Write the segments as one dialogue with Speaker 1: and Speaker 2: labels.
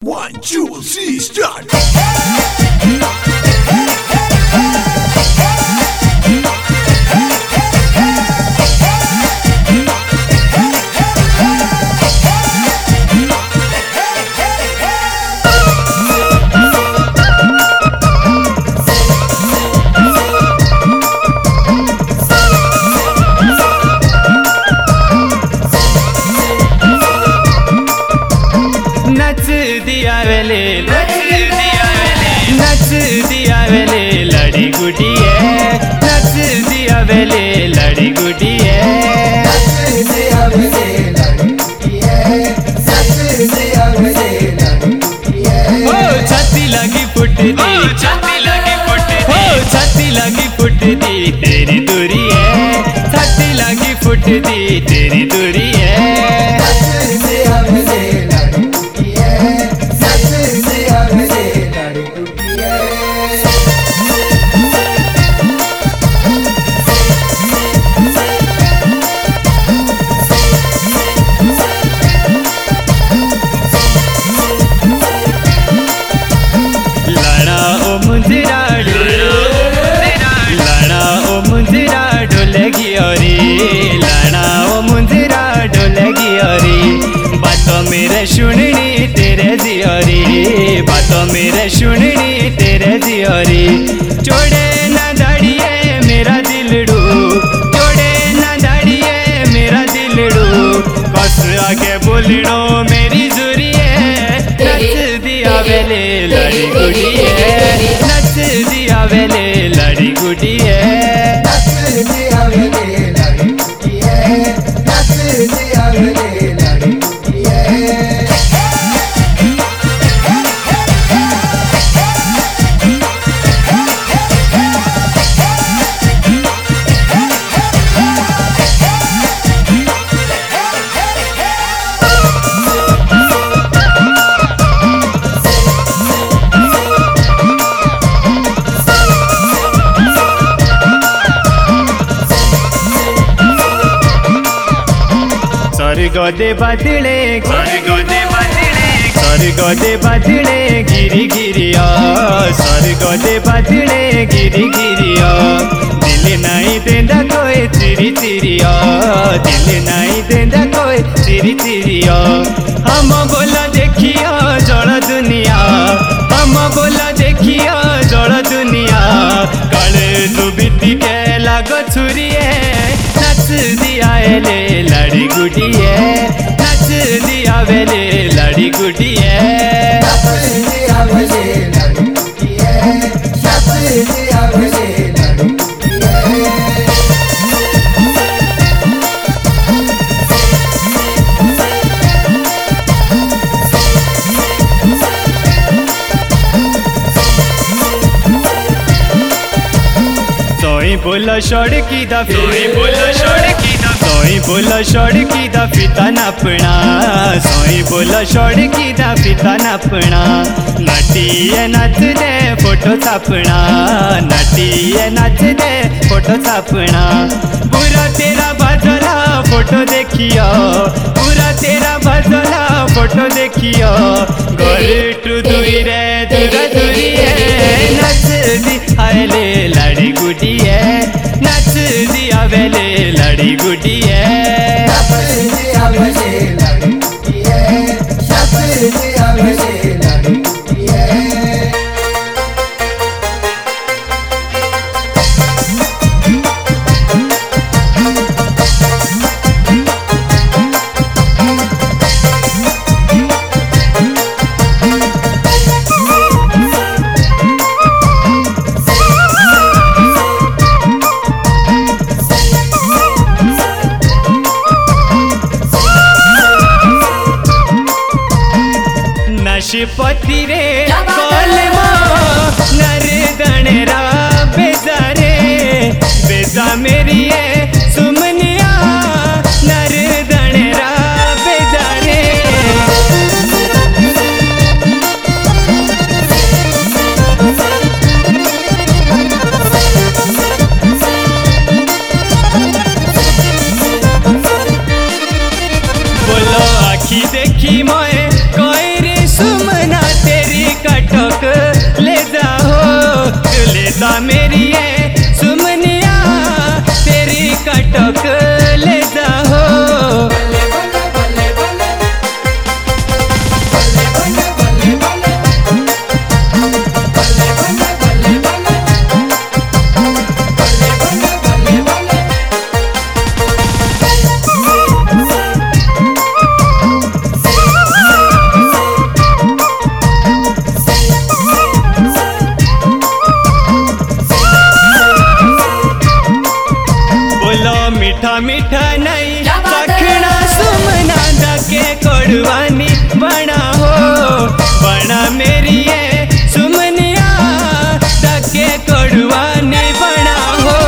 Speaker 1: 1, 2, 3, start!
Speaker 2: नच दिया वेले लड़ी गुडी है, नच दिया वेले लड़ी गुडी है। ओ छाती लगी फुटती, छाती लगी फुटती तेरी दूरी है, छाती लगी फुटती तेरी दूरी है। मेरे सुननी तेरे जियोरी, बातों मेरे सुननी तेरे जियोरी। छोड़े ना दाड़िए मेरा दिलड़ू, छोड़े ना दाड़िए मेरा दिलड़ू। कस आगे बोलनो मेरी जुरी है, नच दिया वेले लड़ी गुडी है, नच दिया वेले लड़ी गुडी है। स्वर्ग दे बादले गिरी गिरिया, स्वर्ग दे बादले गिरी गिरिया। दिल नहीं देंदा कोई चिरी चिरिया, दिल नहीं देंदा कोई चिरी चिरिया। हम बोला देखिया जड़ दुनिया, हम बोला देखिया जड़ दुनिया। काले तू बीती के लागो छुरिए, नच दिया एले लड़ी गुडी है, नच दिया वेले लड़ी गुडी है। सोई बोला सड़की दा सोई बोला सड़की दा फिता नापना, सोई बोला सड़की दा फिता नापना। नाटिए नाच दे फोटो छापना, नाटिए नाच दे फोटो छापना। पूरा तेरा बाजला फोटो देखियो, पूरा तेरा बाजला फोटो देखियो। घर टू दूरी रे दूरा दूरी है, नच दी आले लड़ी गुडी है, नच दिया वेले लड़ी गुडी है। नशपति रे कोलमा नर दणरा बेजारे, बेजा मेरी है सुमनिया नर दणरा बेजारे। बोलो आखी देखी मोए कोई रे सुमना, फिदा मेरी है सुमनिया तेरी कटक ले जाओ। मीठा मीठा नहीं चखना सुमना जाके कोड़वानी बना हो। बना मेरी है सुमनिया जाके कोड़वानी बना हो।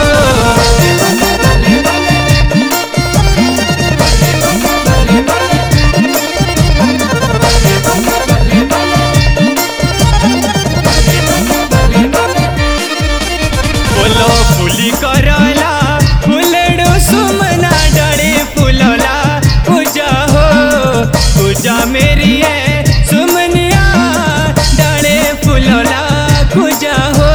Speaker 2: बोलो फुली करला सुमना डाले फुलोला पूजा हो। पूजा मेरी है सुमनिया डाले फुलोला पूजा हो।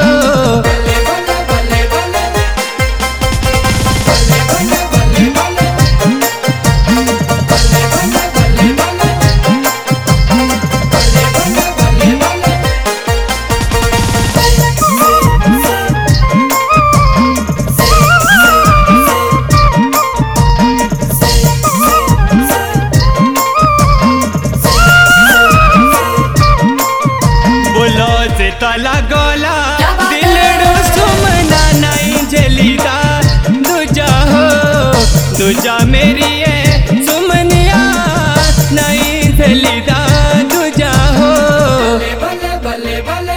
Speaker 2: तला गोला दिलड़ो सुमना नहीं जलीदा दूजा हो। दूजा मेरी है सुमनिया नहीं जलीदा दूजा हो। भले भले भले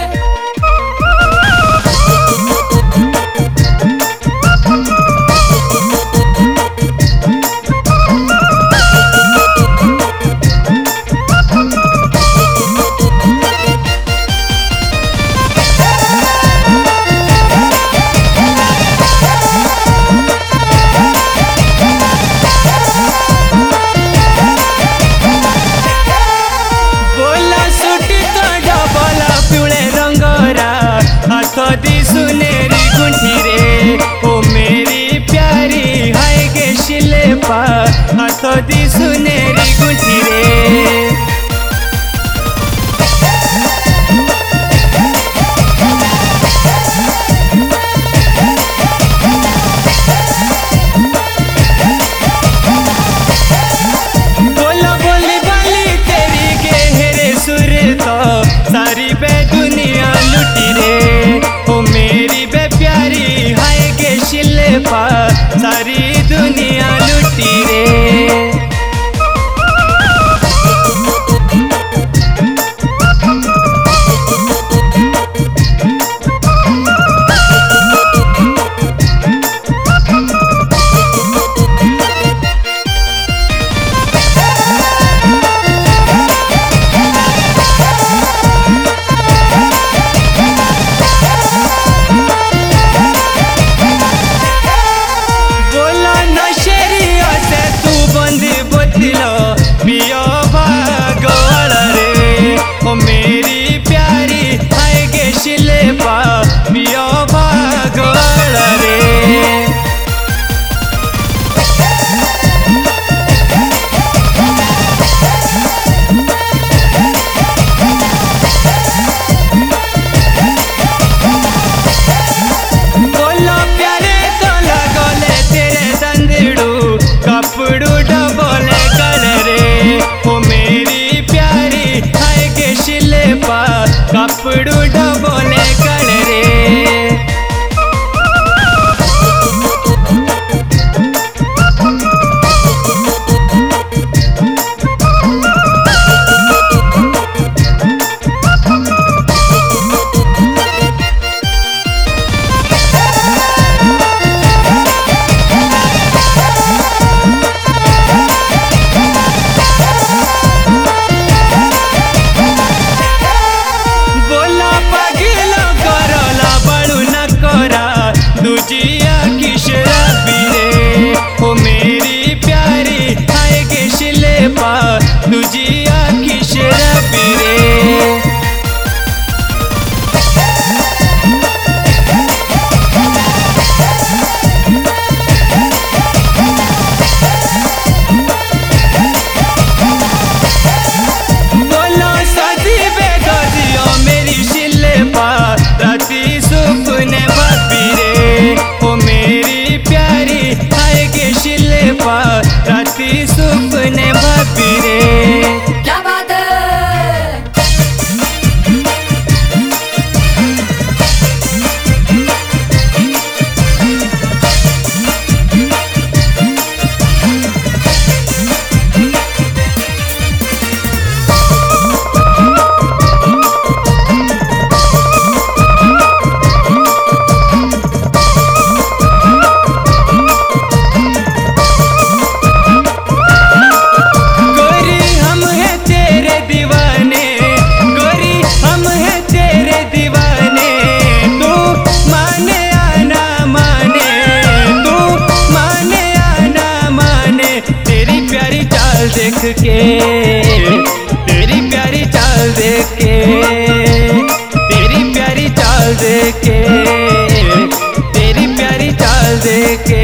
Speaker 2: के, तेरी प्यारी चाल देख के, तेरी प्यारी चाल देख के, तेरी प्यारी चाल देख के।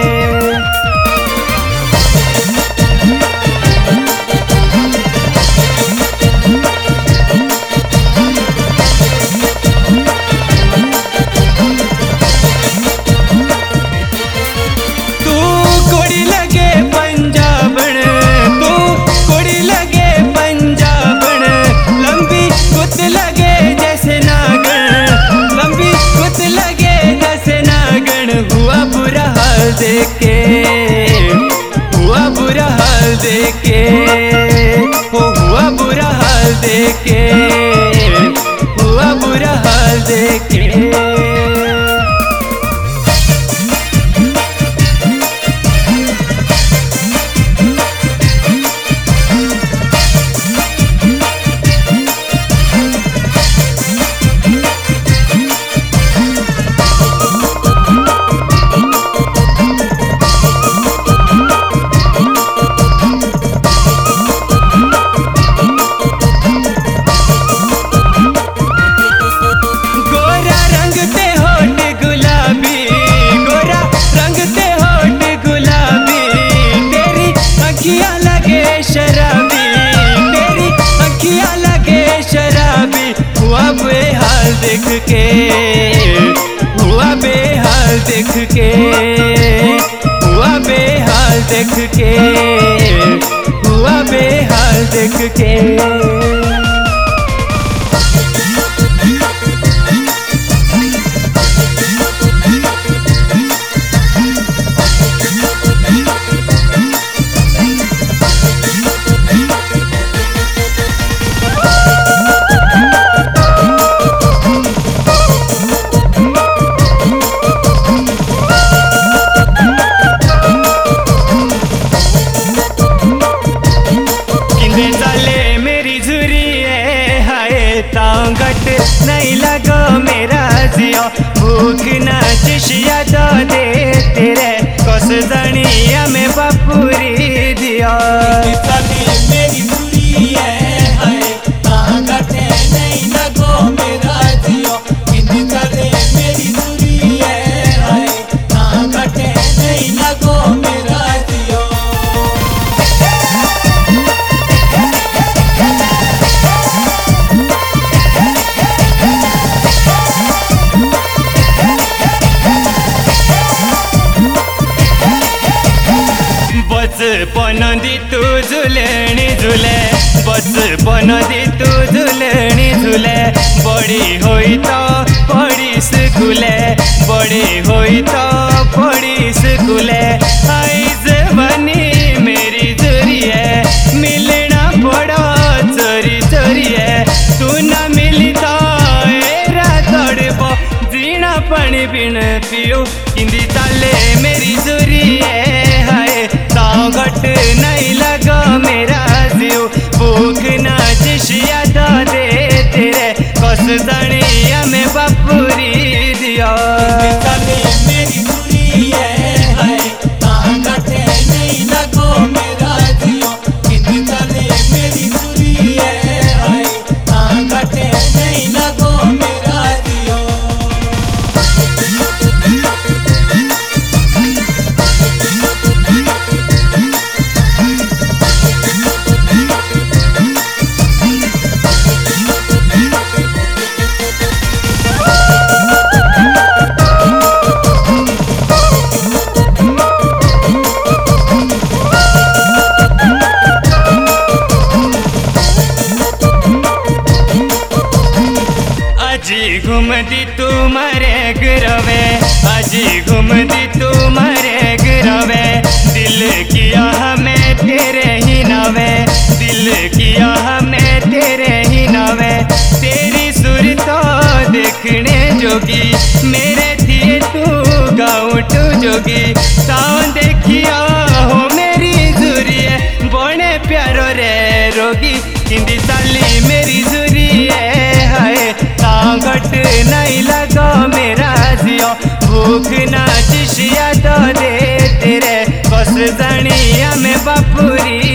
Speaker 2: देख के हुआ बुरा हाल देख के, हुआ बुरा हाल देख के, हुआ बुरा हाल देख के। देख के हुआ बेहाल देख के, हुआ बेहाल देख के, हुआ बेहाल देख के। नहीं लगो मेरा जियो भूख ना चिशिया दो दे तेरे कस जनिया में बापूरी दियो।
Speaker 3: मेरी दूरी है हाय तांगटे नहीं लगो मेरा जियो, मेरी दूरी है हाय तांगटे नहीं लगो मेरा जियो।
Speaker 2: बचपन दी तू झुलनी झुले, बचपन दी तू झुलनी झुले, बड़ी हुई तो पड़ी स्कूले, बड़ी हुई तो पड़ी स्कूले। आइज बनी मेरी चोरी है, मिलना बड़ा चोरी चोरी है, तू ना मिली तो एरा तड़पो जीना पानी बिन पियो हिंदी चाले मेरी चोरी है। हाय तांगट नहीं लगा मेरा जीव भूख ना चिशिया दो दे तेरे कस जनिया में बापूरी दियो।
Speaker 3: मेरी दूरी है हाय तांगटे नहीं लगो मेरा जियो, मेरी दूरी है हाय तांगटे नहीं लगो मेरा जियो।
Speaker 2: घूमती तुम्हारे गिरवे, अजी घूमती तुम्हारे गिरवे, दिल किया हमें तेरे ही नावे, दिल किया हमें तेरे ही नावे। तेरी सूरत देखने जोगी मेरे थिए तू गाँव टू जोगी, सावन देखिया हो मेरी जुरिए बने प्यारो रे रोगी, हिंदी साली मेरी जुरिए हाय तांगट नहीं लगा मेरा जियो भूख ना चिशिया दो दे तेरे कस जनिया में बापूरी